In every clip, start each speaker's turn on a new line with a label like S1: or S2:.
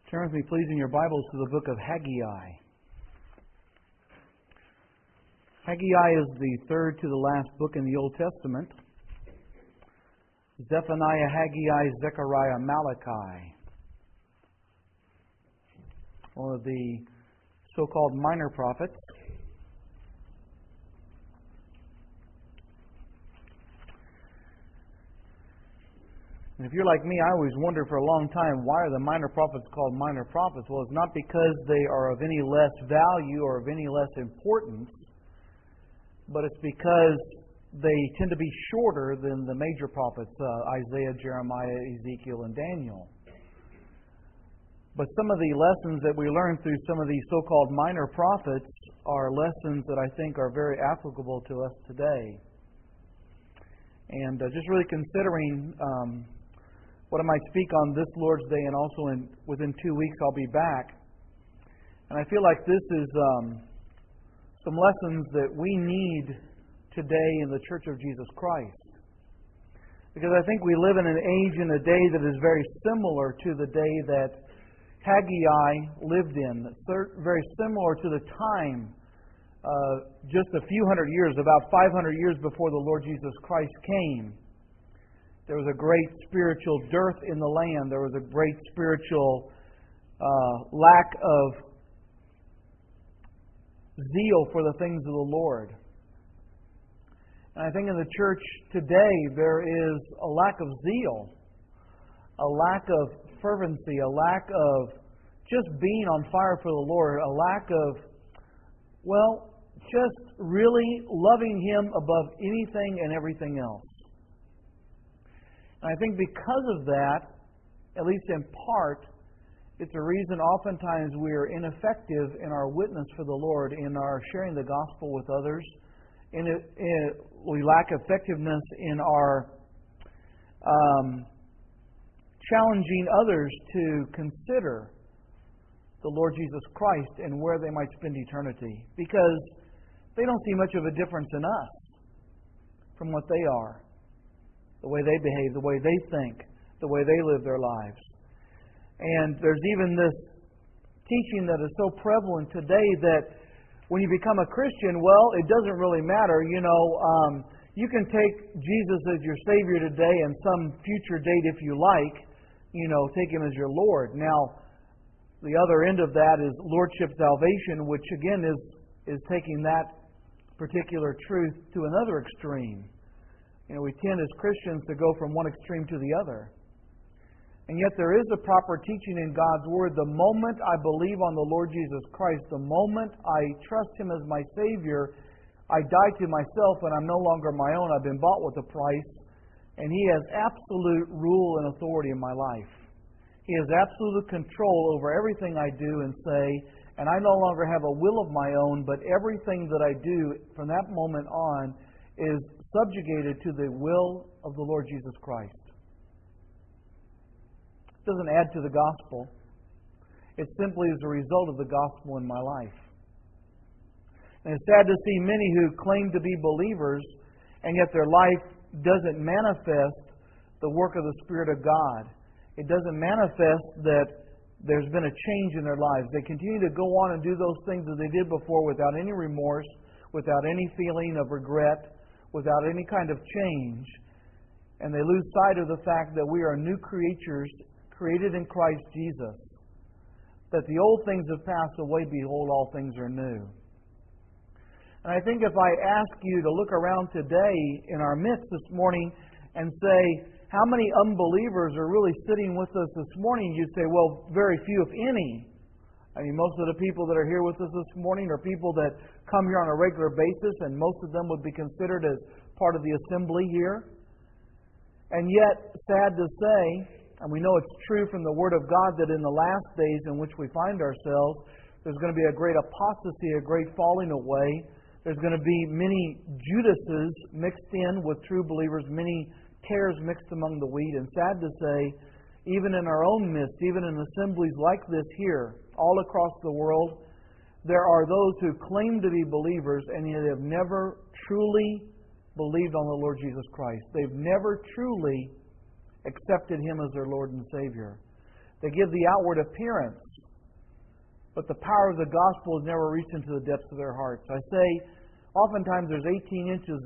S1: Turn with me, please, in your Bibles to the book of Haggai. Haggai is the third to the last book in the Old Testament. Zephaniah, Haggai, Zechariah, Malachi. One of the so-called minor prophets. And if you're like me, I always wondered for a long time, why are the minor prophets called minor prophets? Well, it's not because they are of any less value or of any less importance, but it's because they tend to be shorter than the major prophets, Isaiah, Jeremiah, Ezekiel, and Daniel. But some of the lessons that we learn through some of these so-called minor prophets are lessons that I think are very applicable to us today. And just really considering what I might speak on this Lord's Day, and also within 2 weeks I'll be back. And I feel like this is some lessons that we need today in the Church of Jesus Christ. Because I think we live in an age and a day that is very similar to the day that Haggai lived in. Very similar to the time, just a few hundred years, about 500 years before the Lord Jesus Christ came. There was a great spiritual dearth in the land. There was a great spiritual lack of zeal for the things of the Lord. And I think in the church today there is a lack of zeal, a lack of fervency, a lack of just being on fire for the Lord, a lack of, just really loving Him above anything and everything else. And I think because of that, at least in part, it's a reason oftentimes we are ineffective in our witness for the Lord, in our sharing the gospel with others. We lack effectiveness in our challenging others to consider the Lord Jesus Christ and where they might spend eternity, because they don't see much of a difference in us from what they are. The way they behave, the way they think, the way they live their lives. And there's even this teaching that is so prevalent today that when you become a Christian, it doesn't really matter. You can take Jesus as your Savior today, and some future date, if you like, take Him as your Lord. Now, the other end of that is Lordship salvation, which again is taking that particular truth to another extreme. We tend as Christians to go from one extreme to the other. And yet there is a proper teaching in God's Word. The moment I believe on the Lord Jesus Christ, the moment I trust Him as my Savior, I die to myself and I'm no longer my own. I've been bought with a price. And He has absolute rule and authority in my life. He has absolute control over everything I do and say. And I no longer have a will of my own, but everything that I do from that moment on is subjugated to the will of the Lord Jesus Christ. It doesn't add to the gospel. It simply is a result of the gospel in my life. And it's sad to see many who claim to be believers, and yet their life doesn't manifest the work of the Spirit of God. It doesn't manifest that there's been a change in their lives. They continue to go on and do those things that they did before without any remorse, without any feeling of regret, without any kind of change. And they lose sight of the fact that we are new creatures created in Christ Jesus. That the old things have passed away, behold, all things are new. And I think if I ask you to look around today in our midst this morning and say, how many unbelievers are really sitting with us this morning? You'd say, very few, if any. Most of the people that are here with us this morning are people that come here on a regular basis, and most of them would be considered as part of the assembly here. And yet, sad to say, and we know it's true from the Word of God, that in the last days in which we find ourselves, there's going to be a great apostasy, a great falling away. There's going to be many Judases mixed in with true believers, many tares mixed among the wheat. And sad to say, even in our own midst, even in assemblies like this here, all across the world, there are those who claim to be believers and yet have never truly believed on the Lord Jesus Christ. They've never truly accepted Him as their Lord and Savior. They give the outward appearance. But the power of the gospel has never reached into the depths of their hearts. I say, oftentimes there's 18 inches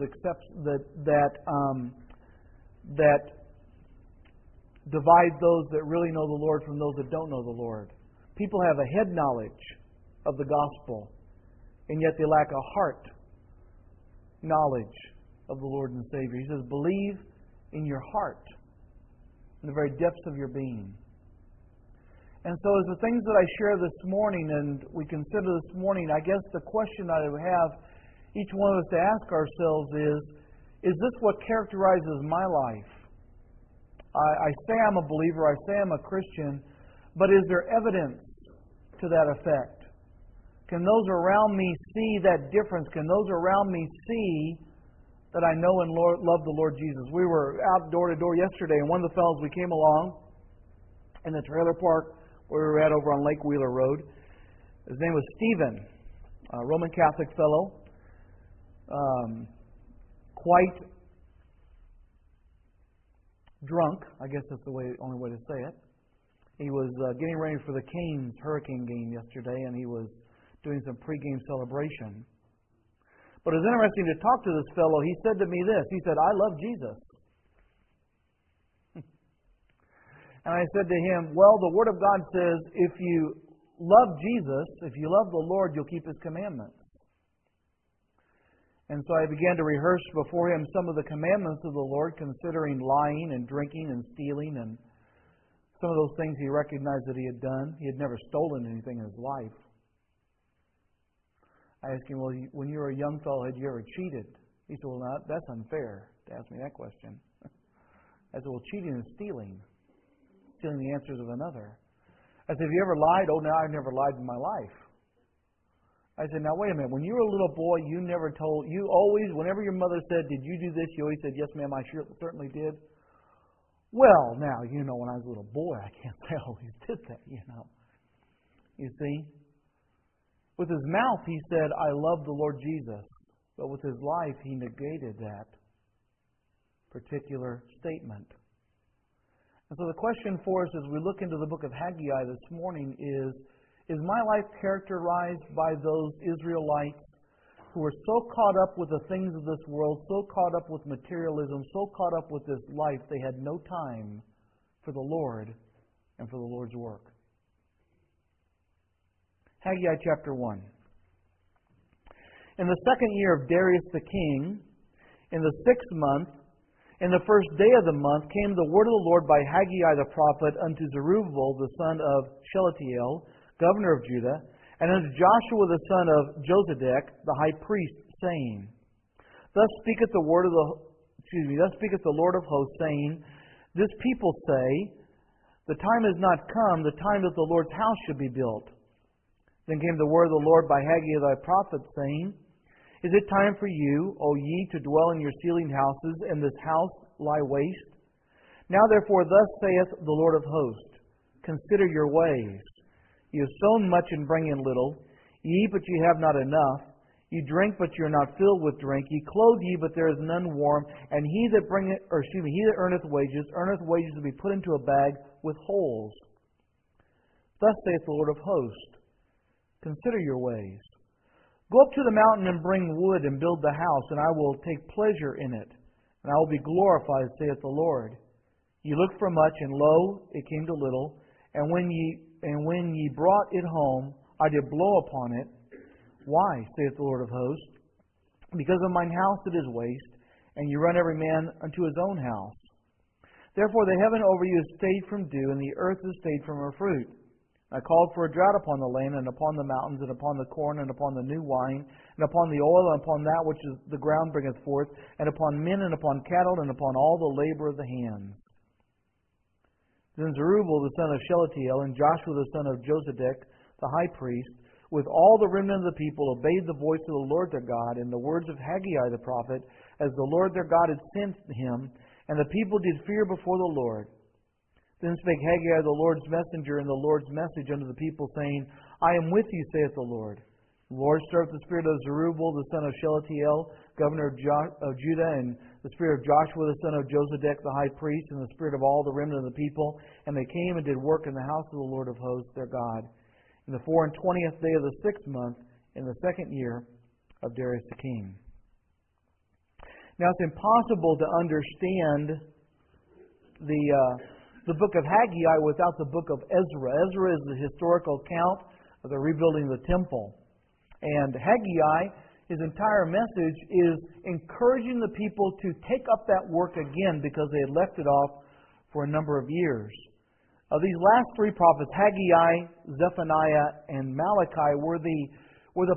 S1: that divide those that really know the Lord from those that don't know the Lord. People have a head knowledge of the gospel, and yet they lack a heart knowledge of the Lord and Savior. He says, believe in your heart, in the very depths of your being. And so as the things that I share this morning and we consider this morning, I guess the question I would have each one of us to ask ourselves is this what characterizes my life? I say I'm a believer, I say I'm a Christian, but is there evidence to that effect? Can those around me see that difference? Can those around me see that I know and love the Lord Jesus? We were out door to door yesterday, and one of the fellows we came along in the trailer park where we were at over on Lake Wheeler Road. His name was Stephen, a Roman Catholic fellow, quite drunk, I guess that's the only way to say it. He was getting ready for the Canes Hurricane game yesterday, and he was doing some pregame celebration. But it was interesting to talk to this fellow. He said to me this. He said, I love Jesus. And I said to him, well, the Word of God says if you love Jesus, if you love the Lord, you'll keep His commandments. And so I began to rehearse before him some of the commandments of the Lord, considering lying and drinking and stealing and some of those things he recognized that he had done. He had never stolen anything in his life. I asked him, well, when you were a young fellow, had you ever cheated? He said, well, no, that's unfair to ask me that question. I said, well, cheating and stealing the answers of another. I said, have you ever lied? Oh, no, I've never lied in my life. I said, now, wait a minute. When you were a little boy, you always, whenever your mother said, did you do this? You always said, yes, ma'am, I certainly did. Well, now, when I was a little boy, I can't say I always did that, You see? With his mouth, he said, I love the Lord Jesus. But with his life, he negated that particular statement. And so the question for us as we look into the book of Haggai this morning is my life characterized by those Israelites who were so caught up with the things of this world, so caught up with materialism, so caught up with this life, they had no time for the Lord and for the Lord's work? Haggai chapter 1. In the second year of Darius the king, in the 6th month, in the first day of the month, came the word of the Lord by Haggai the prophet unto Zerubbabel the son of Shealtiel, governor of Judah, and unto Joshua the son of Josedech, the high priest, saying, Thus speaketh the Lord of hosts, saying, This people say, The time is not come, the time that the Lord's house should be built. Then came the word of the Lord by Haggai thy prophet, saying, Is it time for you, O ye, to dwell in your ceilinged houses, and this house lie waste? Now therefore thus saith the Lord of hosts, Consider your ways. Ye have sown much and bring in little. Ye eat, but ye have not enough. Ye drink, but ye are not filled with drink. Ye clothe ye, but there is none warm. And he that earneth wages to be put into a bag with holes. Thus saith the Lord of hosts, Consider your ways. Go up to the mountain and bring wood and build the house, and I will take pleasure in it, and I will be glorified, saith the Lord. Ye looked for much, and lo, it came to little. And when ye brought it home, I did blow upon it. Why, saith the Lord of hosts? Because of mine house it is waste, and ye run every man unto his own house. Therefore the heaven over you is stayed from dew, and the earth is stayed from her fruit. I called for a drought upon the land, and upon the mountains, and upon the corn, and upon the new wine, and upon the oil, and upon that which the ground bringeth forth, and upon men, and upon cattle, and upon all the labor of the hands. Then Zerubbabel the son of Shealtiel, and Joshua the son of Josedech, the high priest, with all the remnant of the people, obeyed the voice of the Lord their God, and the words of Haggai the prophet, as the Lord their God had sent him, and the people did fear before the Lord. Then spake Haggai the Lord's messenger in the Lord's message unto the people, saying, I am with you, saith the Lord. The Lord stirred up the spirit of Zerubbabel, the son of Shealtiel, governor of Judah, and the spirit of Joshua, the son of Josedek, the high priest, and the spirit of all the remnant of the people. And they came and did work in the house of the Lord of hosts, their God, in the 24th day of the 6th month, in the 2nd year of Darius the king. Now, it's impossible to understand the book of Haggai without the book of Ezra. Ezra is the historical account of the rebuilding of the temple. And Haggai, his entire message is encouraging the people to take up that work again because they had left it off for a number of years. These last three prophets, Haggai, Zephaniah, and Malachi, were the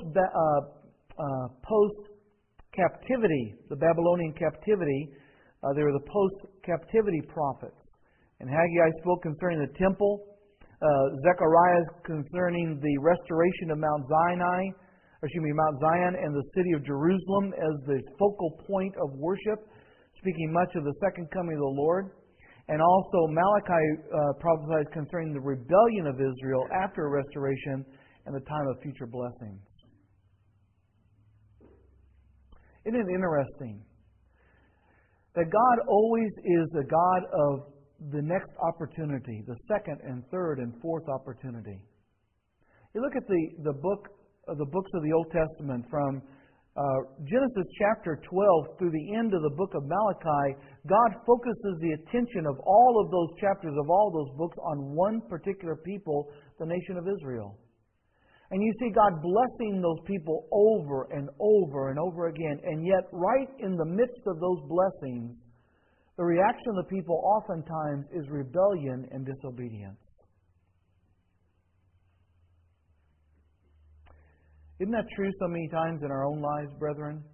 S1: post-captivity, the Babylonian captivity. They were the post-captivity prophets. And Haggai spoke concerning the temple. Zechariah concerning the restoration of Mount Zion and the city of Jerusalem as the focal point of worship, speaking much of the second coming of the Lord. And also Malachi prophesied concerning the rebellion of Israel after restoration and the time of future blessings. Isn't it interesting that God always is a God of the next opportunity, the second and third and fourth opportunity? You look at the books of the Old Testament from Genesis chapter 12 through the end of the book of Malachi. God focuses the attention of all of those chapters, of all those books, on one particular people, the nation of Israel. And you see God blessing those people over and over and over again. And yet, right in the midst of those blessings, the reaction of the people oftentimes is rebellion and disobedience. Isn't that true so many times in our own lives, brethren?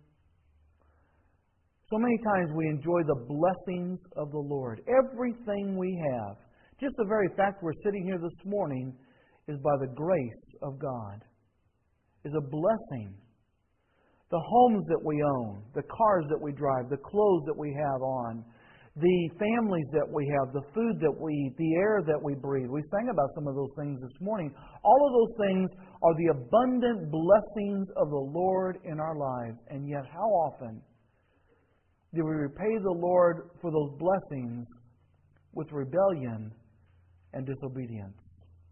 S1: So many times we enjoy the blessings of the Lord. Everything we have, just the very fact we're sitting here this morning, is by the grace of God, is a blessing. The homes that we own, the cars that we drive, the clothes that we have on, the families that we have, the food that we eat, the air that we breathe. We sang about some of those things this morning. All of those things are the abundant blessings of the Lord in our lives. And yet, how often do we repay the Lord for those blessings with rebellion and disobedience?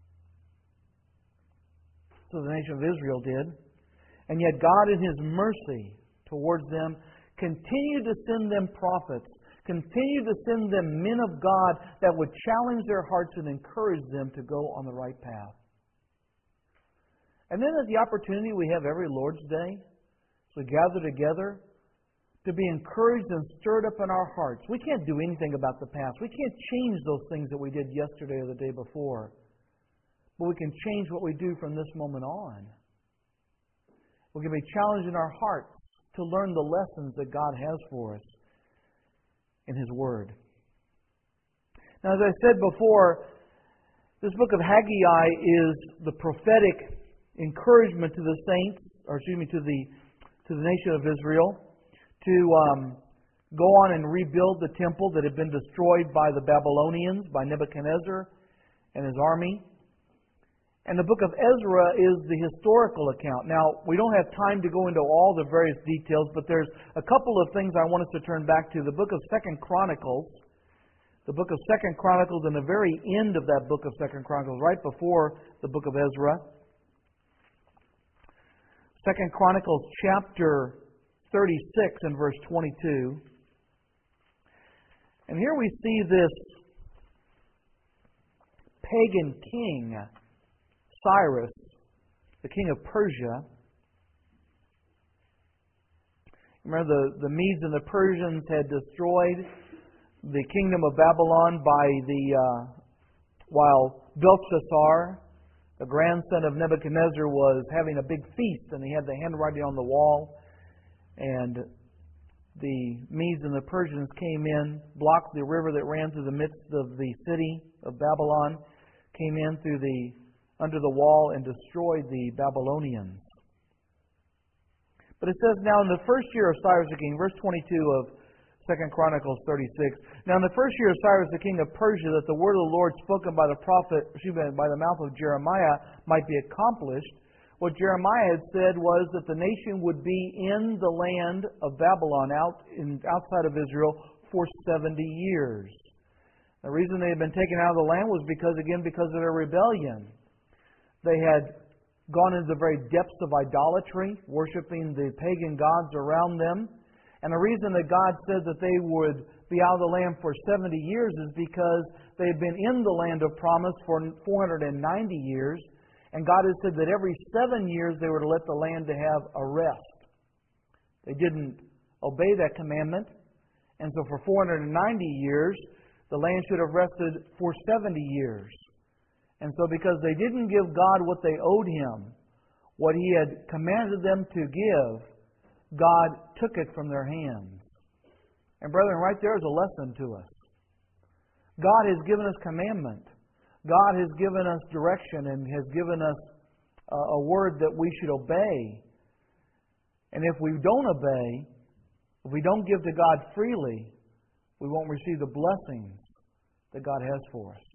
S1: So the nation of Israel did. And yet God, in His mercy towards them, continued to send them prophets, continued to send them men of God that would challenge their hearts and encourage them to go on the right path. And then at the opportunity we have every Lord's Day, so we gather together to be encouraged and stirred up in our hearts. We can't do anything about the past. We can't change those things that we did yesterday or the day before. But we can change what we do from this moment on. We can be challenged in our hearts to learn the lessons that God has for us in His Word. Now, as I said before, this book of Haggai is the prophetic encouragement to the saints, to the nation of Israel, to go on and rebuild the temple that had been destroyed by the Babylonians, by Nebuchadnezzar and his army. And the book of Ezra is the historical account. Now, we don't have time to go into all the various details, but there's a couple of things I want us to turn back to. The book of 2 Chronicles. The book of 2 Chronicles, and the very end of that book of 2 Chronicles, right before the book of Ezra. 2 Chronicles chapter 36 and verse 22. And here we see this pagan king, Cyrus, the king of Persia. Remember, the Medes and the Persians had destroyed the kingdom of Babylon while Belshazzar, the grandson of Nebuchadnezzar, was having a big feast, and he had the handwriting on the wall. And the Medes and the Persians came in, blocked the river that ran through the midst of the city of Babylon, came in under the wall and destroyed the Babylonians. But it says, now in the first year of Cyrus the king, verse 22 of 2 Chronicles 36, now in the first year of Cyrus the king of Persia, that the word of the Lord spoken by the prophet, by the mouth of Jeremiah, might be accomplished, what Jeremiah had said was that the nation would be in the land of Babylon, outside of Israel, for 70 years. The reason they had been taken out of the land was because of their rebellion. They had gone into the very depths of idolatry, worshiping the pagan gods around them. And the reason that God said that they would be out of the land for 70 years is because they had been in the land of promise for 490 years. And God had said that every 7 years they were to let the land to have a rest. They didn't obey that commandment. And so for 490 years, the land should have rested for 70 years. And so because they didn't give God what they owed Him, what He had commanded them to give, God took it from their hands. And brethren, right there is a lesson to us. God has given us commandment. God has given us direction and has given us a word that we should obey. And if we don't obey, if we don't give to God freely, we won't receive the blessings that God has for us.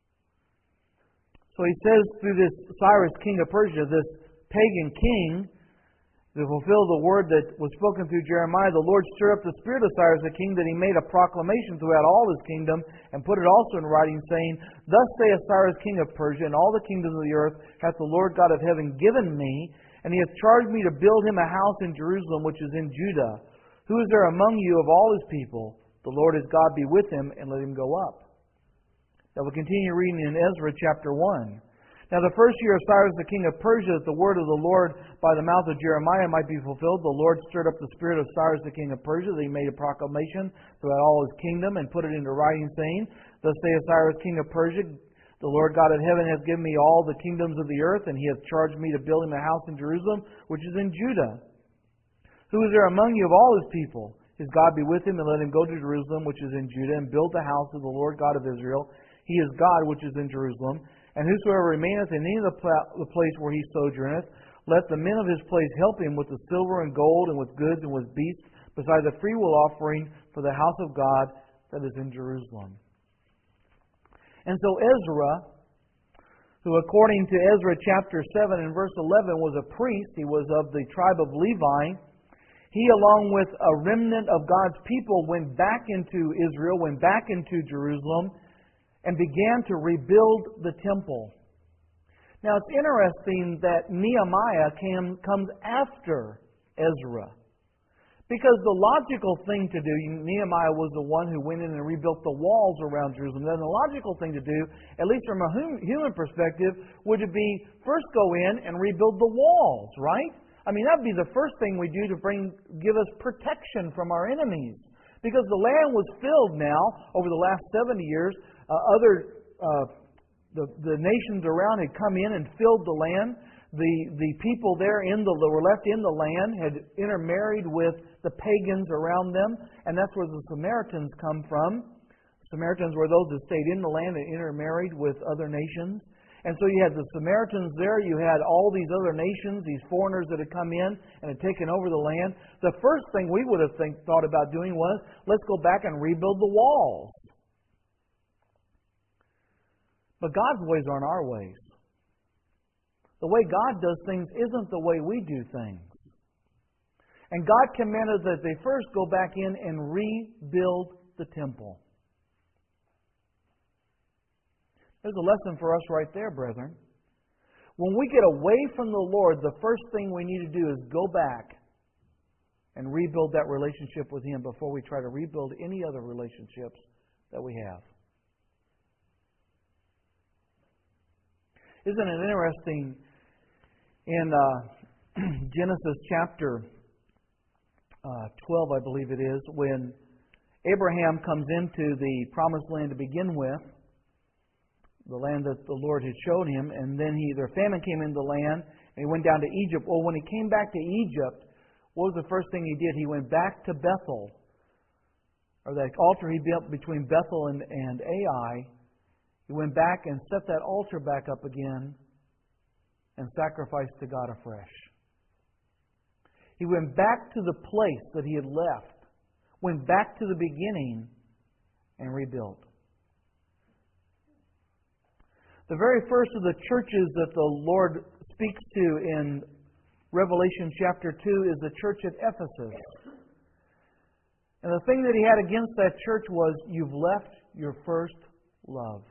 S1: So he says through this Cyrus, king of Persia, this pagan king, to fulfill the word that was spoken through Jeremiah, the Lord stirred up the spirit of Cyrus the king, that he made a proclamation throughout all his kingdom, and put it also in writing, saying, Thus saith Cyrus king of Persia, and all the kingdoms of the earth hath the Lord God of heaven given me, and he hath charged me to build him a house in Jerusalem, which is in Judah. Who is there among you of all his people? The Lord his God be with him, and let him go up. Now we'll continue reading in Ezra chapter 1. Now the first year of Cyrus the king of Persia, that the word of the Lord by the mouth of Jeremiah might be fulfilled, the Lord stirred up the spirit of Cyrus the king of Persia, that he made a proclamation throughout all his kingdom, and put it into writing, saying, Thus saith Cyrus king of Persia, The Lord God of heaven hath given me all the kingdoms of the earth, and he hath charged me to build him a house in Jerusalem, which is in Judah. Who is there among you of all his people? His God be with him, and let him go to Jerusalem, which is in Judah, and build the house of the Lord God of Israel. He is God, which is in Jerusalem. And whosoever remaineth in any of the place where he sojourneth, let the men of his place help him with the silver and gold, and with goods, and with beasts, besides the freewill offering for the house of God that is in Jerusalem. And so Ezra, who according to Ezra chapter 7 and verse 11 was a priest, he was of the tribe of Levi, he, along with a remnant of God's people, went back into Israel, went back into Jerusalem, and began to rebuild the temple. Now it's interesting that Nehemiah comes after Ezra. Because the logical thing to do, Nehemiah was the one who went in and rebuilt the walls around Jerusalem. Then the logical thing to do, at least from a human perspective, would be first go in and rebuild the walls, right? I mean, that would be the first thing we do to give us protection from our enemies. Because the land was filled now, over the last 70 years, the nations around had come in and filled the land. The people there that were left in the land had intermarried with the pagans around them, and that's where the Samaritans come from. Samaritans were those that stayed in the land and intermarried with other nations. And so you had the Samaritans there, you had all these other nations, these foreigners that had come in and had taken over the land. The first thing we would have thought about doing was, let's go back and rebuild the walls. But God's ways aren't our ways. The way God does things isn't the way we do things. And God commanded that they first go back in and rebuild the temple. There's a lesson for us right there, brethren. When we get away from the Lord, the first thing we need to do is go back and rebuild that relationship with Him before we try to rebuild any other relationships that we have. Isn't it interesting in Genesis chapter 12, I believe it is, when Abraham comes into the promised land to begin with, the land that the Lord had shown him, and then their famine came into the land, and he went down to Egypt. Well, when he came back to Egypt, what was the first thing he did? He went back to Bethel, or that altar he built between Bethel and Ai. He went back and set that altar back up again and sacrificed to God afresh. He went back to the place that he had left, went back to the beginning, and rebuilt. The very first of the churches that the Lord speaks to in Revelation chapter 2 is the church at Ephesus. And the thing that he had against that church was, you've left your first love.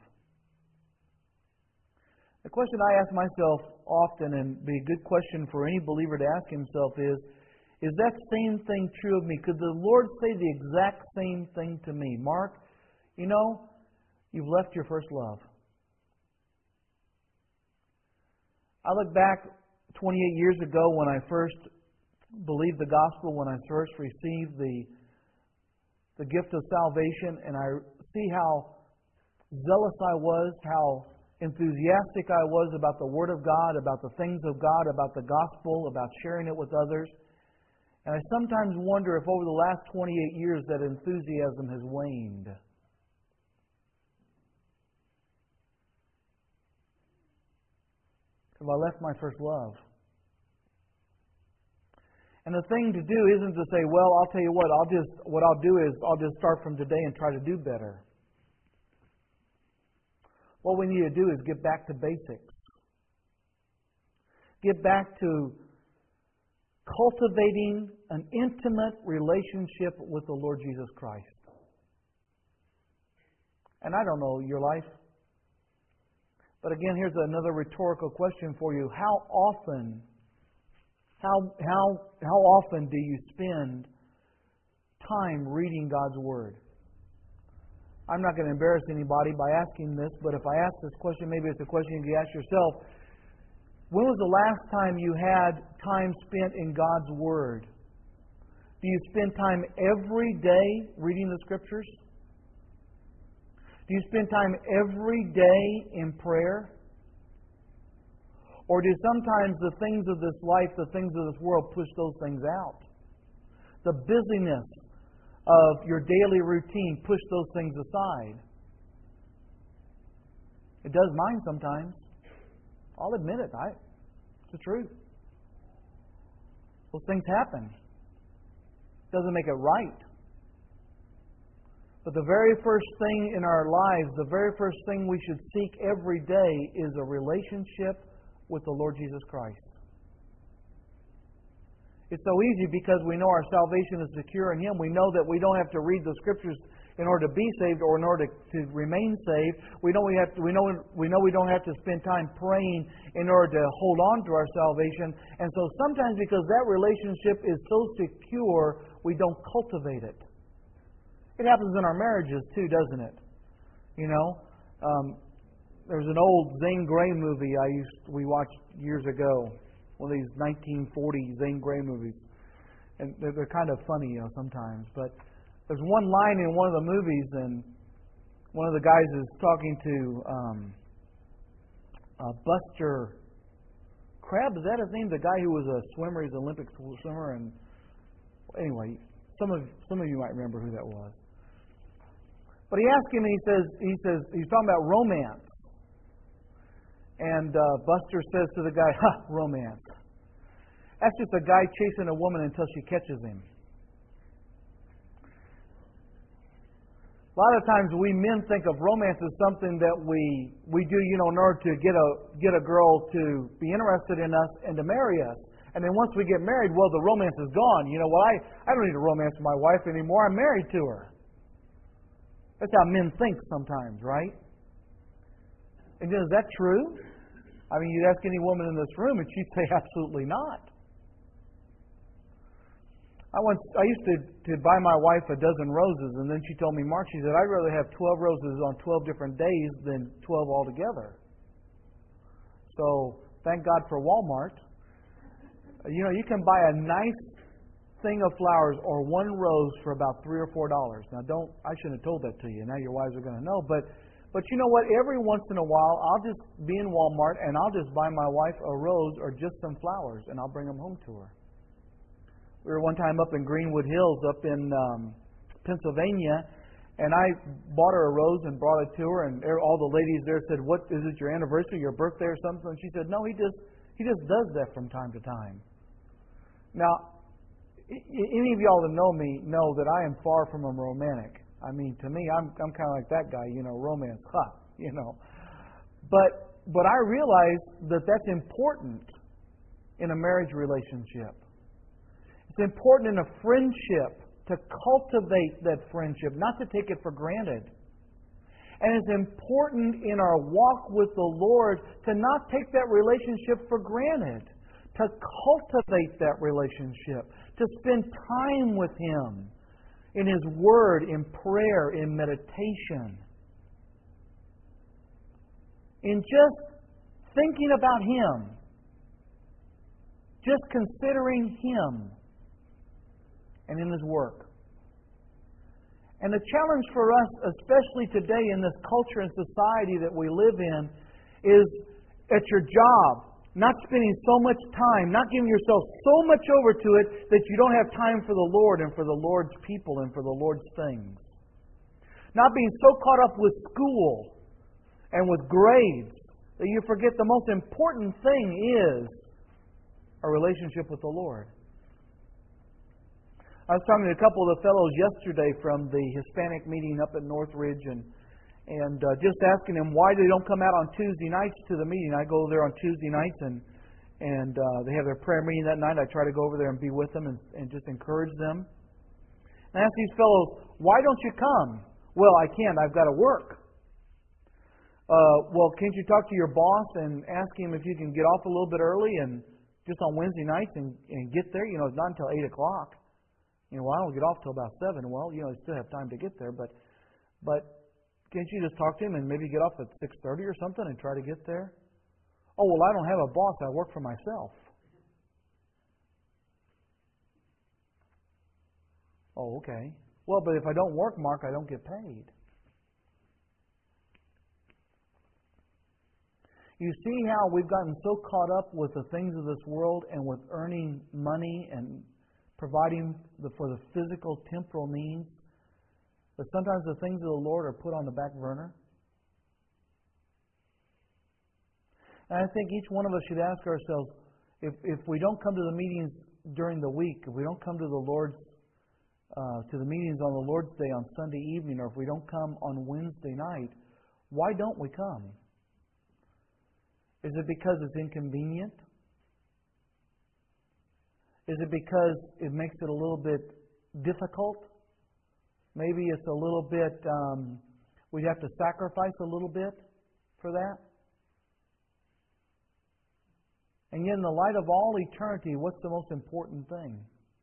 S1: The question I ask myself often, and be a good question for any believer to ask himself, is that same thing true of me? Could the Lord say the exact same thing to me? Mark, you've left your first love. I look back 28 years ago when I first believed the gospel, when I first received the gift of salvation, and I see how zealous I was, how enthusiastic I was about the Word of God, about the things of God, about the gospel, about sharing it with others. And I sometimes wonder if over the last 28 years that enthusiasm has waned. Have I left my first love? And the thing to do isn't to say, well, I'll tell you what I'll do is I'll just start from today and try to do better. What we need to do is get back to basics. Get back to cultivating an intimate relationship with the Lord Jesus Christ. And I don't know your life, but again, here's another rhetorical question for you. How often do you spend time reading God's Word? I'm not going to embarrass anybody by asking this, but if I ask this question, maybe it's a question you can ask yourself. When was the last time you had time spent in God's Word? Do you spend time every day reading the Scriptures? Do you spend time every day in prayer? Or do sometimes the things of this life, the things of this world, push those things out? The busyness of your daily routine push those things aside. It does mine sometimes. I'll admit it. It's the truth. Those things happen. Doesn't make it right. But the very first thing in our lives, the very first thing we should seek every day is a relationship with the Lord Jesus Christ. It's so easy because we know our salvation is secure in Him. We know that we don't have to read the Scriptures in order to be saved or in order to remain saved. We know we don't have to spend time praying in order to hold on to our salvation. And so sometimes because that relationship is so secure, we don't cultivate it. It happens in our marriages too, doesn't it? There's an old Zane Grey movie we watched years ago. One of these 1940 Zane Grey movies. And they're kind of funny, sometimes. But there's one line in one of the movies, and one of the guys is talking to Buster Crabbe. Is that his name? The guy who was a swimmer. He's an Olympic swimmer. And anyway, some of you might remember who that was. But he asked him, and he says he's talking about romance. And Buster says to the guy, romance. That's just a guy chasing a woman until she catches him. A lot of times we men think of romance as something that we do, in order to get a girl to be interested in us and to marry us. And then once we get married, well, the romance is gone. I don't need to romance my wife anymore. I'm married to her. That's how men think sometimes, right? And is that true? I mean, you'd ask any woman in this room and she'd say absolutely not. I used to buy my wife a dozen roses, and then she told me, Mark, she said, I'd rather have 12 roses on 12 different days than 12 altogether. So, thank God for Walmart. You can buy a nice thing of flowers or one rose for about $3 or $4. Now, I shouldn't have told that to you. Now your wives are going to know. But you know what? Every once in a while, I'll just be in Walmart and I'll just buy my wife a rose or just some flowers, and I'll bring them home to her. We were one time up in Greenwood Hills up in Pennsylvania, and I bought her a rose and brought it to her, and all the ladies there said, "What is it? Your anniversary, your birthday, or something?" And she said, "No, he just does that from time to time." Now, any of y'all that know me know that I am far from a romantic. I mean, to me, I'm kind of like that guy, romance, But I realize that that's important. in a marriage relationship. It's important in a friendship to cultivate that friendship, not to take it for granted. And it's important in our walk with the Lord to not take that relationship for granted, to cultivate that relationship, to spend time with Him in His Word, in prayer, in meditation, in just thinking about Him, just considering Him, and in His work. And the challenge for us, especially today in this culture and society that we live in, is at your job, not spending so much time, not giving yourself so much over to it that you don't have time for the Lord and for the Lord's people and for the Lord's things. Not being so caught up with school and with grades that you forget the most important thing is a relationship with the Lord. I was talking to a couple of the fellows yesterday from the Hispanic meeting up at Northridge and just asking them why they don't come out on Tuesday nights to the meeting. I go there on Tuesday nights and they have their prayer meeting that night. I try to go over there and be with them and just encourage them. And I ask these fellows, why don't you come? Well, I can't. I've got to work. Well, can't you talk to your boss and ask him if you can get off a little bit early and just on Wednesday nights and get there? It's not until 8 o'clock. Well, I don't get off till about 7. Well, you still have time to get there, but can't you just talk to him and maybe get off at 6:30 or something and try to get there? Oh, well, I don't have a boss. I work for myself. Oh, okay. Well, but if I don't work, Mark, I don't get paid. You see how we've gotten so caught up with the things of this world and with earning money and providing for the physical, temporal needs, that sometimes the things of the Lord are put on the back burner. And I think each one of us should ask ourselves, if we don't come to the meetings during the week, if we don't come to the meetings on the Lord's Day on Sunday evening, or if we don't come on Wednesday night, why don't we come? Is it because it's inconvenient? Is it because it makes it a little bit difficult? Maybe it's a little bit, we'd have to sacrifice a little bit for that? And yet in the light of all eternity, what's the most important thing?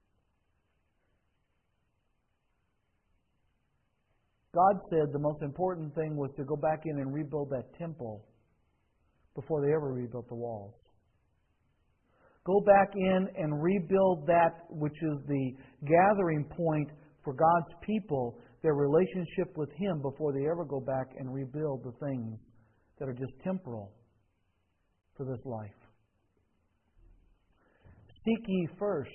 S1: God said the most important thing was to go back in and rebuild that temple before they ever rebuilt the walls. Go back in and rebuild that which is the gathering point for God's people, their relationship with Him, before they ever go back and rebuild the things that are just temporal for this life. Seek ye first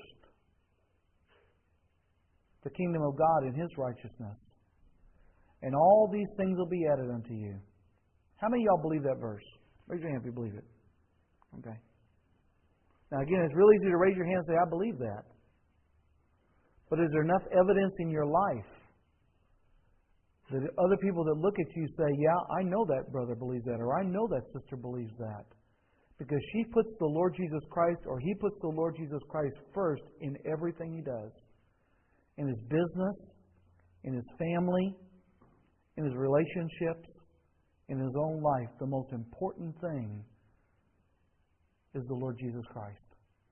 S1: the kingdom of God and His righteousness, and all these things will be added unto you. How many of y'all believe that verse? Raise your hand if you believe it. Okay. Now again, it's real easy to raise your hand and say, I believe that. But is there enough evidence in your life that other people that look at you say, yeah, I know that brother believes that, or I know that sister believes that? Because she puts the Lord Jesus Christ, or he puts the Lord Jesus Christ first in everything he does. In his business, in his family, in his relationships, in his own life. The most important thing is the Lord Jesus Christ.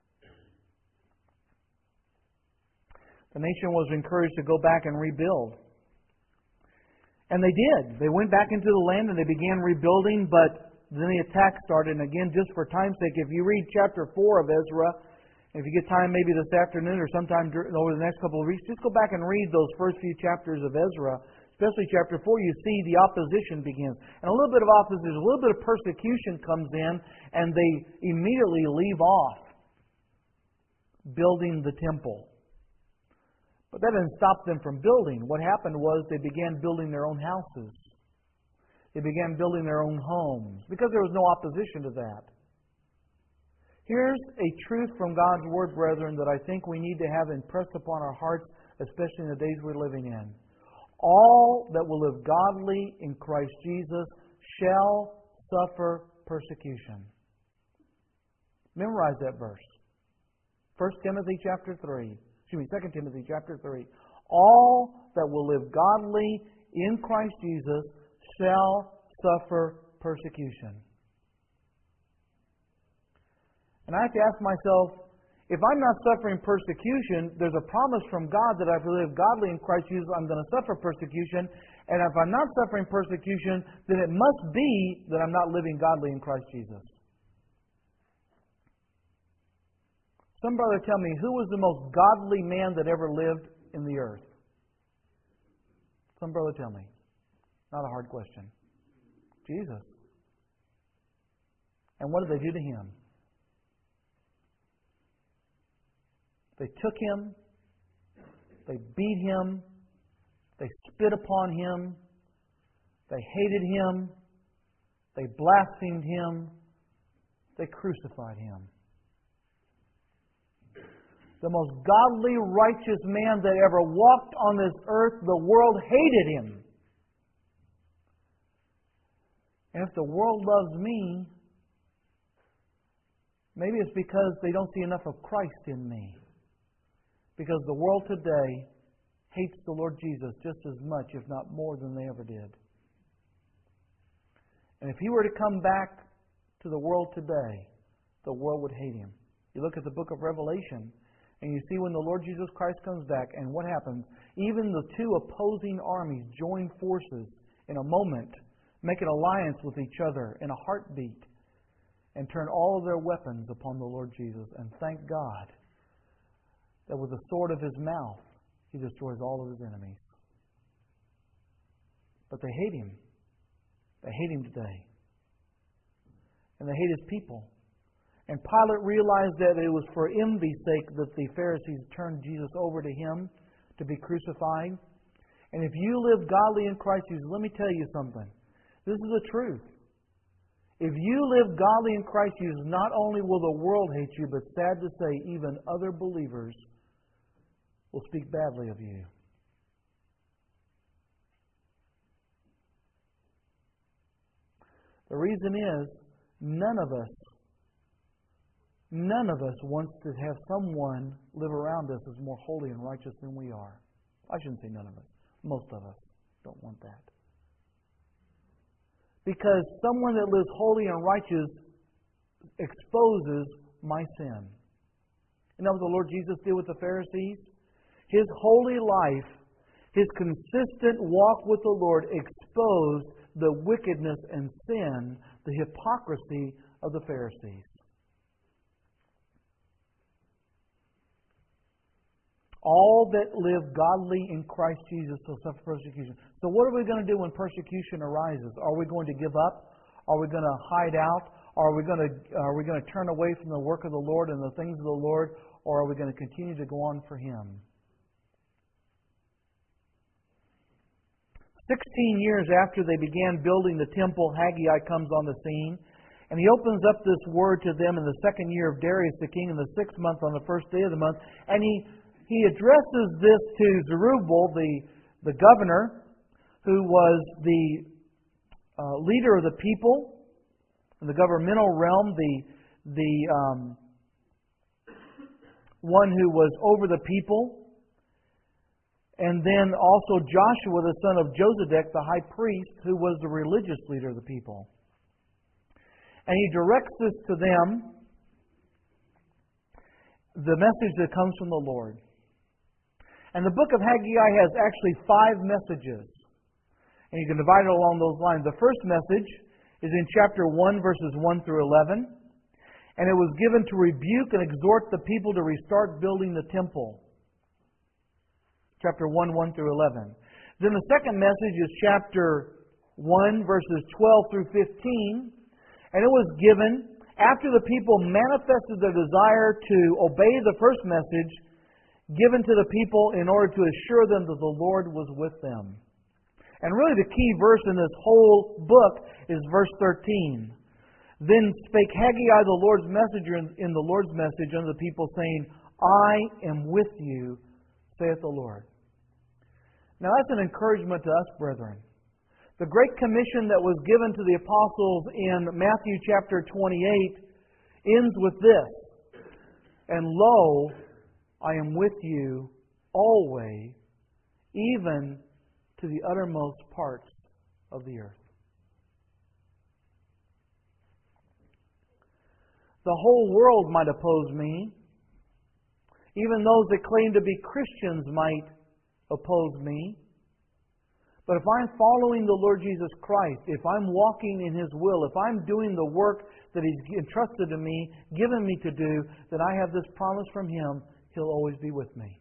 S1: The nation was encouraged to go back and rebuild. And they did. They went back into the land and they began rebuilding, but then the attack started. And again, just for time's sake, if you read chapter 4 of Ezra, if you get time maybe this afternoon or sometime over the next couple of weeks, just go back and read those first few chapters of Ezra. Especially chapter 4, you see the opposition begins. And a little bit of opposition, a little bit of persecution comes in, and they immediately leave off building the temple. But that didn't stop them from building. What happened was they began building their own houses. They began building their own homes, because there was no opposition to that. Here's a truth from God's Word, brethren, that I think we need to have impressed upon our hearts, especially in the days we're living in. All that will live godly in Christ Jesus shall suffer persecution. Memorize that verse. Timothy chapter 3. 2 Timothy chapter 3. All that will live godly in Christ Jesus shall suffer persecution. And I have to ask myself, if I'm not suffering persecution, there's a promise from God that if I live godly in Christ Jesus, I'm going to suffer persecution. And if I'm not suffering persecution, then it must be that I'm not living godly in Christ Jesus. Some brother tell me, who was the most godly man that ever lived in the earth? Some brother tell me. Not a hard question. Jesus. And what did they do to Him? They took Him, they beat Him, they spit upon Him, they hated Him, they blasphemed Him, they crucified Him. The most godly, righteous man that ever walked on this earth, the world hated Him. And if the world loves me, maybe it's because they don't see enough of Christ in me. Because the world today hates the Lord Jesus just as much, if not more, than they ever did. And if He were to come back to the world today, the world would hate Him. You look at the book of Revelation, and you see when the Lord Jesus Christ comes back, and what happens? Even the two opposing armies join forces in a moment, make an alliance with each other in a heartbeat, and turn all of their weapons upon the Lord Jesus. And thank God that with the sword of His mouth, He destroys all of His enemies. But they hate Him. They hate Him today. And they hate His people. And Pilate realized that it was for envy's sake that the Pharisees turned Jesus over to him to be crucified. And if you live godly in Christ Jesus, let me tell you something. This is the truth. If you live godly in Christ Jesus, not only will the world hate you, but sad to say, even other believers will speak badly of you. The reason is, none of us wants to have someone live around us as more holy and righteous than we are. I shouldn't say none of us. Most of us don't want that. Because someone that lives holy and righteous exposes my sin. You know what the Lord Jesus did with the Pharisees? His holy life, His consistent walk with the Lord exposed the wickedness and sin, the hypocrisy of the Pharisees. All that live godly in Christ Jesus will suffer persecution. So what are we going to do when persecution arises? Are we going to give up? Are we going to hide out? Are we going to turn away from the work of the Lord and the things of the Lord? Or are we going to continue to go on for Him? 16 years after they began building the temple, Haggai comes on the scene. And he opens up this word to them in the 2nd year of Darius the king, in the 6th month, on the 1st day of the month. And he addresses this to Zerubbabel, the governor, who was the leader of the people in the governmental realm, the one who was over the people. And then also Joshua, the son of Josedek, the high priest, who was the religious leader of the people. And he directs this to them, the message that comes from the Lord. And the book of Haggai has actually 5 messages. And you can divide it along those lines. The first message is in chapter 1, verses 1 through 11. And it was given to rebuke and exhort the people to restart building the temple. Chapter 1, 1 through 11. Then the second message is chapter 1, verses 12 through 15. And it was given after the people manifested their desire to obey the first message, given to the people in order to assure them that the Lord was with them. And really the key verse in this whole book is verse 13. Then spake Haggai the Lord's messenger in the Lord's message unto the people, saying, I am with you, saith the Lord. Now that's an encouragement to us, brethren. The Great Commission that was given to the apostles in Matthew chapter 28 ends with this. And lo, I am with you always, even to the uttermost parts of the earth. The whole world might oppose me. Even those that claim to be Christians might oppose me. But if I'm following the Lord Jesus Christ, if I'm walking in His will, if I'm doing the work that He's entrusted to me, given me to do, then I have this promise from Him, He'll always be with me.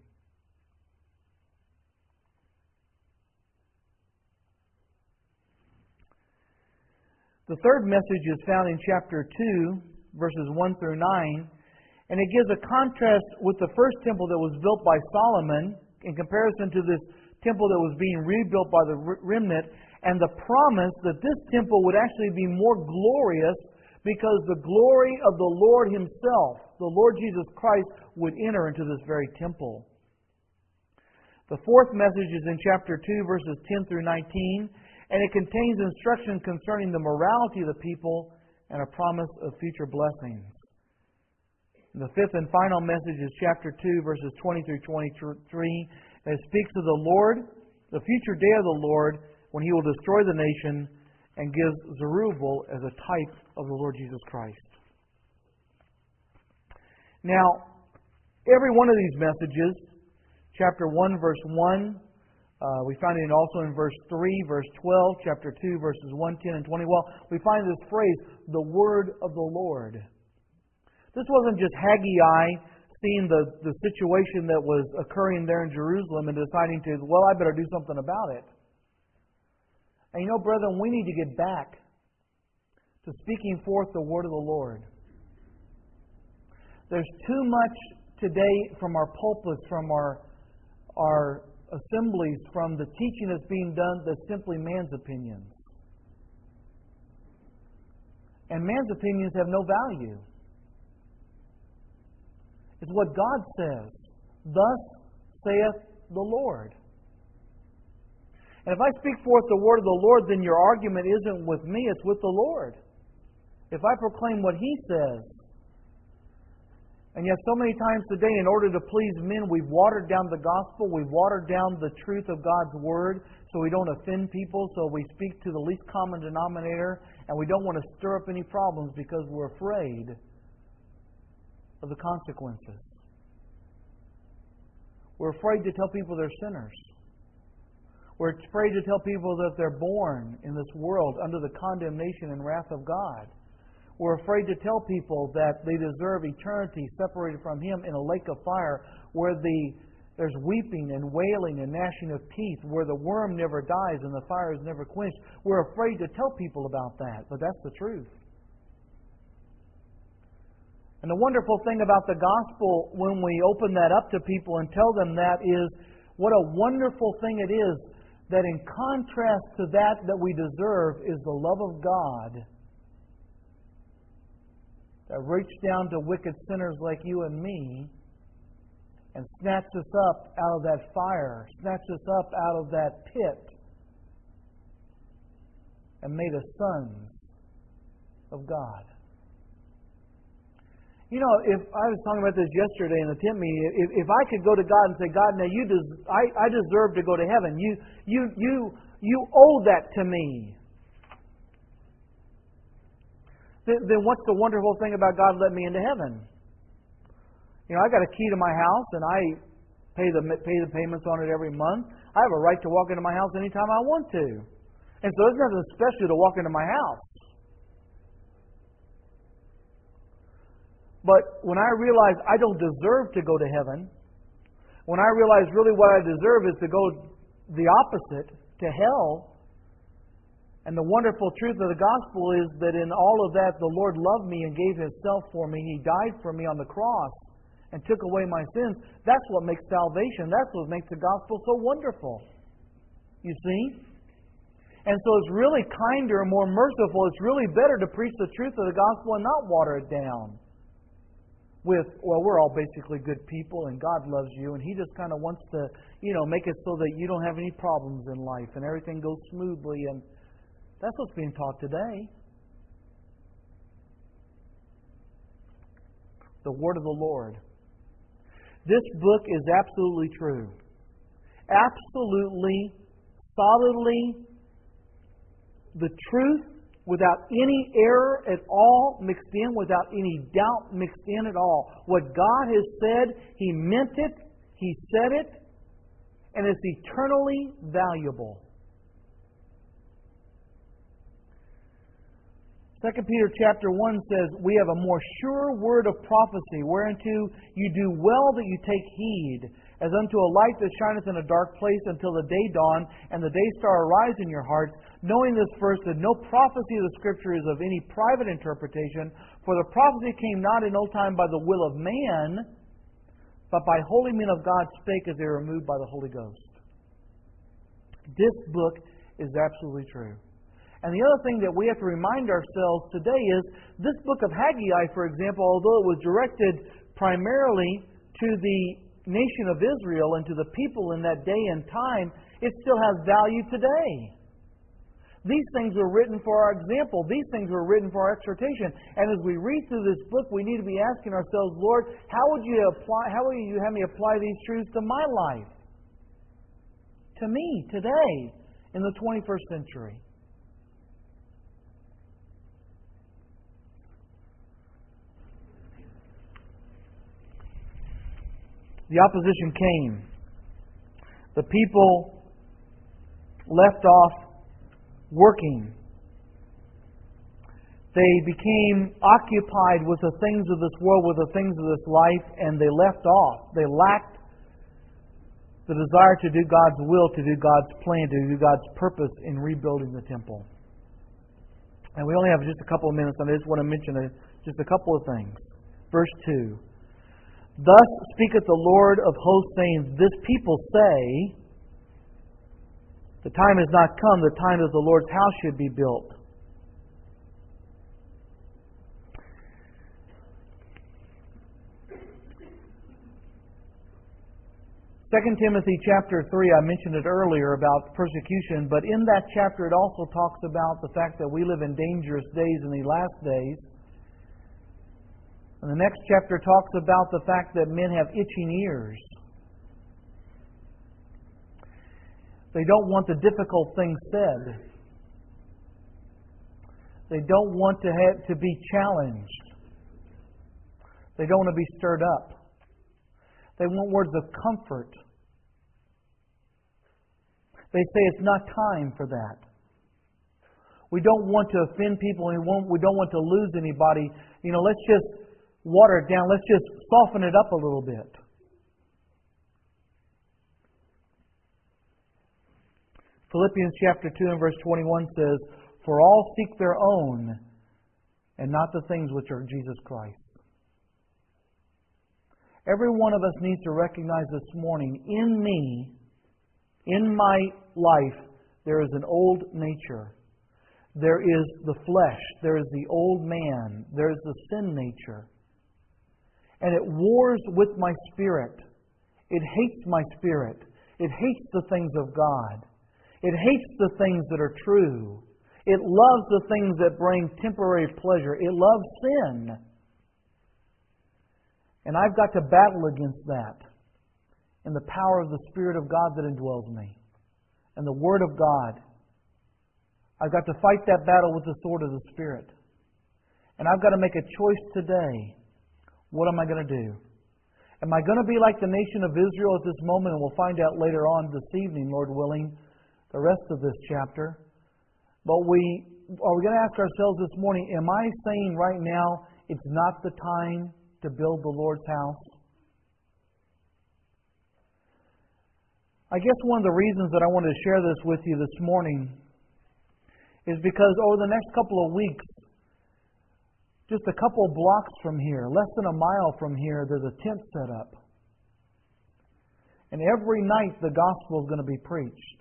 S1: The third message is found in chapter 2, verses 1 through 9, and it gives a contrast with the first temple that was built by Solomon in comparison to this temple that was being rebuilt by the remnant, and the promise that this temple would actually be more glorious because the glory of the Lord Himself, the Lord Jesus Christ, would enter into this very temple. The fourth message is in chapter 2, verses 10 through 19, and it contains instruction concerning the morality of the people and a promise of future blessings. And the fifth and final message is chapter 2, verses 20 through 23, and it speaks of the Lord, the future day of the Lord, when He will destroy the nation and gives Zerubbabel as a type of the Lord Jesus Christ. Now, every one of these messages, chapter 1, verse 1, we find it also in verse 3, verse 12, chapter 2, verses 1, 10, and 20. Well, we find this phrase, the word of the Lord. This wasn't just Haggai seeing the situation that was occurring there in Jerusalem and deciding to, well, I better do something about it. And you know, brethren, we need to get back to speaking forth the word of the Lord. There's too much today from our pulpits, from our assemblies, from the teaching that's being done, that's simply man's opinions. And man's opinions have no value. It's what God says. Thus saith the Lord. And if I speak forth the word of the Lord, then your argument isn't with me, it's with the Lord. If I proclaim what He says. And yet so many times today, in order to please men, we've watered down the gospel, we've watered down the truth of God's word, so we don't offend people, so we speak to the least common denominator, and we don't want to stir up any problems because we're afraid of the consequences. We're afraid to tell people they're sinners. We're afraid to tell people that they're born in this world under the condemnation and wrath of God. We're afraid to tell people that they deserve eternity separated from Him in a lake of fire where there's weeping and wailing and gnashing of teeth, where the worm never dies and the fire is never quenched. We're afraid to tell people about that, but that's the truth. And the wonderful thing about the gospel, when we open that up to people and tell them that, is what a wonderful thing it is that in contrast to that we deserve is the love of God that reached down to wicked sinners like you and me and snatched us up out of that fire, snatched us up out of that pit, and made us sons of God. You know, if I was talking about this yesterday in the tent meeting, if I could go to God and say, God, now I deserve to go to heaven. You owe that to me. Then what's the wonderful thing about God letting me into heaven? You know, I got a key to my house and I pay the payments on it every month. I have a right to walk into my house anytime I want to. And so there's nothing special to walk into my house. But when I realize I don't deserve to go to heaven, when I realize really what I deserve is to go the opposite, to hell, and the wonderful truth of the gospel is that in all of that, the Lord loved me and gave Himself for me. He died for me on the cross and took away my sins. That's what makes salvation. That's what makes the gospel so wonderful. You see? And so it's really kinder and more merciful. It's really better to preach the truth of the gospel and not water it down with, well, we're all basically good people and God loves you and He just kind of wants to, make it so that you don't have any problems in life and everything goes smoothly. And that's what's being taught today. The word of the Lord. This book is absolutely true. Absolutely, solidly, the truth without any error at all mixed in, without any doubt mixed in at all. What God has said, He meant it, He said it, and it's eternally valuable. 2 Peter chapter 1 says, "We have a more sure word of prophecy, whereunto you do well that you take heed, as unto a light that shineth in a dark place until the day dawn, and the day star arise in your hearts, knowing this first, that no prophecy of the Scripture is of any private interpretation, for the prophecy came not in old time by the will of man, but by holy men of God spake as they were moved by the Holy Ghost." This book is absolutely true. And the other thing that we have to remind ourselves today is this book of Haggai, for example, although it was directed primarily to the nation of Israel and to the people in that day and time, it still has value today. These things were written for our example. These things were written for our exhortation. And as we read through this book, we need to be asking ourselves, Lord, how will you have me apply these truths to my life? To me, today, in the 21st century. The opposition came. The people left off working. They became occupied with the things of this world, with the things of this life, and they left off. They lacked the desire to do God's will, to do God's plan, to do God's purpose in rebuilding the temple. And we only have just a couple of minutes, and I just want to mention just a couple of things. Verse 2. "Thus speaketh the Lord of hosts, saying, This people say, The time is not come, the time that the Lord's house should be built. Second Timothy chapter 3, I mentioned it earlier about persecution, but in that chapter it also talks about the fact that we live in dangerous days in the last days. And the next chapter talks about the fact that men have itching ears. They don't want the difficult things said. They don't want to be challenged. They don't want to be stirred up. They want words of comfort. They say it's not time for that. We don't want to offend people. We don't want to lose anybody. Let's just water it down. Let's just soften it up a little bit. Philippians chapter 2 and verse 21 says, For all seek their own, and not the things which are Jesus Christ. Every one of us needs to recognize this morning, in me, in my life, there is an old nature. There is the flesh. There is the old man. There is the sin nature. And it wars with my spirit. It hates my spirit. It hates the things of God. It hates the things that are true. It loves the things that bring temporary pleasure. It loves sin. And I've got to battle against that in the power of the Spirit of God that indwells me and the Word of God. I've got to fight that battle with the sword of the Spirit. And I've got to make a choice today. What am I going to do? Am I going to be like the nation of Israel at this moment? And we'll find out later on this evening, Lord willing, the rest of this chapter. But are we going to ask ourselves this morning, am I saying right now it's not the time to build the Lord's house? I guess one of the reasons that I wanted to share this with you this morning is because over the next couple of weeks, just a couple of blocks from here, less than a mile from here, there's a tent set up. And every night the gospel is going to be preached.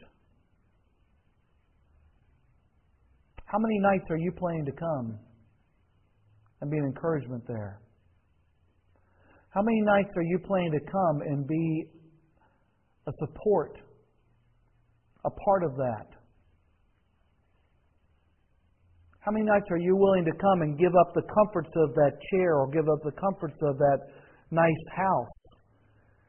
S1: How many nights are you planning to come and be an encouragement there? How many nights are you planning to come and be a support, a part of that? How many nights are you willing to come and give up the comforts of that chair or give up the comforts of that nice house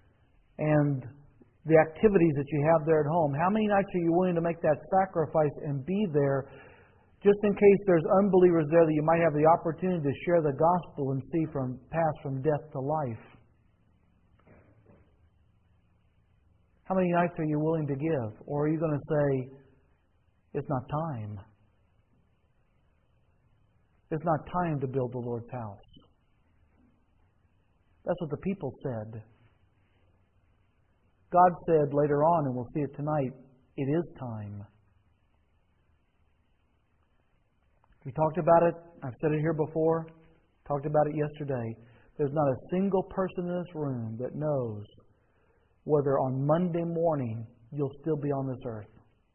S1: and the activities that you have there at home? How many nights are you willing to make that sacrifice and be there just in case there's unbelievers there that you might have the opportunity to share the gospel and see pass from death to life? How many nights are you willing to give? Or are you going to say, it's not time? It's not time to build the Lord's house. That's what the people said. God said later on, and we'll see it tonight, it is time. We talked about it. I've said it here before. Talked about it yesterday. There's not a single person in this room that knows whether on Monday morning you'll still be on this earth.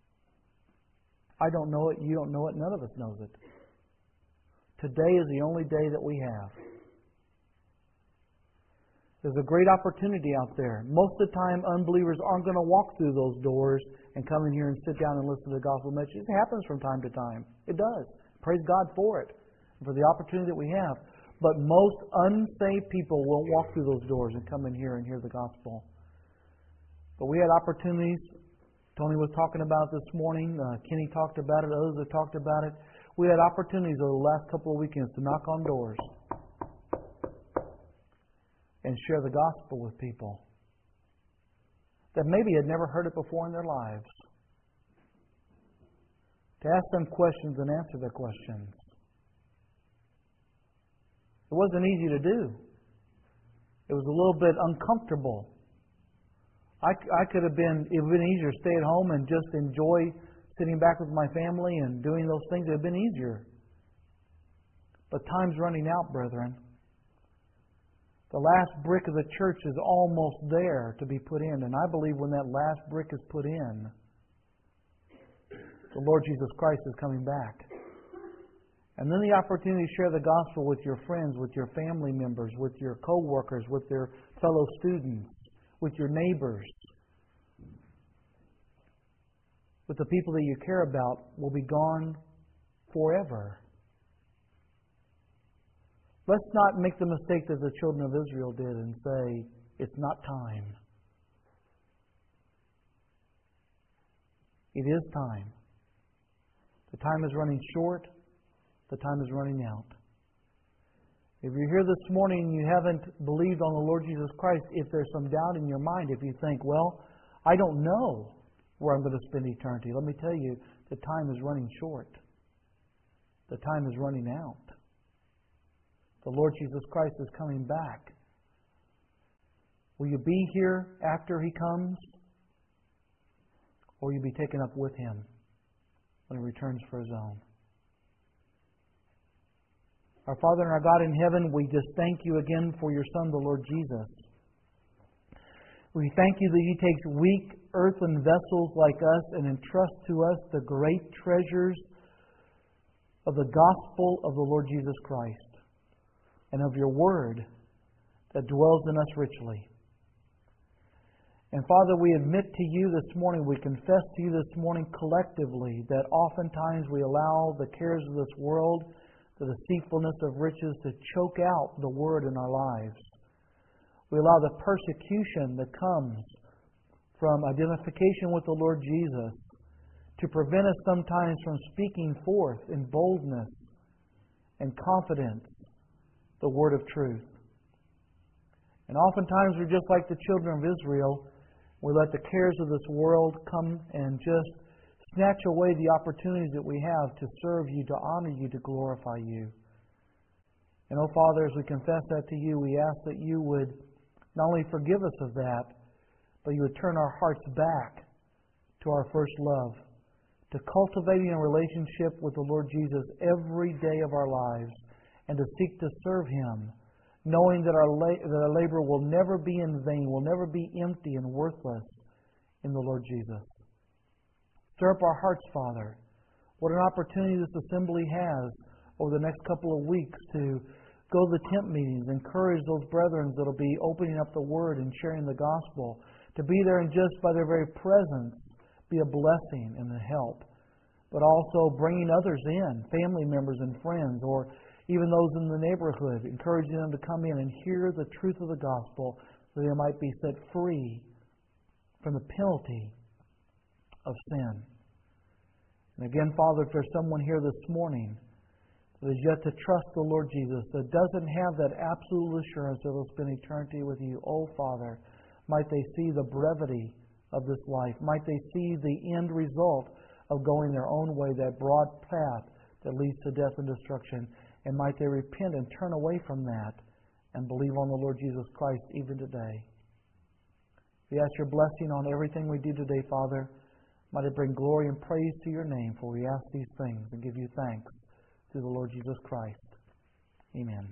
S1: I don't know it. You don't know it. None of us knows it. Today is the only day that we have. There's a great opportunity out there. Most of the time, unbelievers aren't going to walk through those doors and come in here and sit down and listen to the gospel message. It happens from time to time. It does. Praise God for it, for the opportunity that we have. But most unsaved people won't walk through those doors and come in here and hear the gospel. But we had opportunities. Tony was talking about it this morning. Kenny talked about it. Others have talked about it. We had opportunities over the last couple of weekends to knock on doors and share the gospel with people that maybe had never heard it before in their lives. To ask them questions and answer their questions. It wasn't easy to do. It was a little bit uncomfortable. It would have been easier to stay at home and just enjoy sitting back with my family and doing those things. It would have been easier. But time's running out, brethren. The last brick of the church is almost there to be put in. And I believe when that last brick is put in, the Lord Jesus Christ is coming back. And then the opportunity to share the gospel with your friends, with your family members, with your co-workers, with your fellow students, with your neighbors, with the people that you care about will be gone forever. Let's not make the mistake that the children of Israel did and say, it's not time. It is time. The time is running short. The time is running out. If you're here this morning and you haven't believed on the Lord Jesus Christ, if there's some doubt in your mind, if you think, well, I don't know where I'm going to spend eternity, let me tell you, the time is running short. The time is running out. The Lord Jesus Christ is coming back. Will you be here after He comes? Or will you be taken up with Him when He returns for His own? Our Father and our God in heaven, we just thank You again for Your Son, the Lord Jesus. We thank You that He takes weak earthen vessels like us and entrusts to us the great treasures of the gospel of the Lord Jesus Christ and of Your Word that dwells in us richly. And Father, we admit to You this morning, we confess to You this morning collectively that oftentimes we allow the cares of this world, the deceitfulness of riches to choke out the Word in our lives. We allow the persecution that comes from identification with the Lord Jesus to prevent us sometimes from speaking forth in boldness and confidence the word of truth. And oftentimes we're just like the children of Israel. We let the cares of this world come and just snatch away the opportunities that we have to serve You, to honor You, to glorify You. And, oh Father, as we confess that to You, we ask that You would not only forgive us of that, but You would turn our hearts back to our first love, to cultivating a relationship with the Lord Jesus every day of our lives, and to seek to serve Him, knowing that our labor will never be in vain, will never be empty and worthless in the Lord Jesus. Stir up our hearts, Father. What an opportunity this assembly has over the next couple of weeks to go to the tent meetings, encourage those brethren that will be opening up the Word and sharing the gospel, to be there and just by their very presence be a blessing and a help, but also bringing others in, family members and friends, or even those in the neighborhood, encouraging them to come in and hear the truth of the gospel so they might be set free from the penalty of sin. And again, Father, if there's someone here this morning that is yet to trust the Lord Jesus, that doesn't have that absolute assurance that they'll spend eternity with You, oh Father, might they see the brevity of this life. Might they see the end result of going their own way, that broad path that leads to death and destruction. And might they repent and turn away from that and believe on the Lord Jesus Christ even today. We ask Your blessing on everything we do today, Father. Might it bring glory and praise to Your name, for we ask these things and give You thanks through the Lord Jesus Christ. Amen.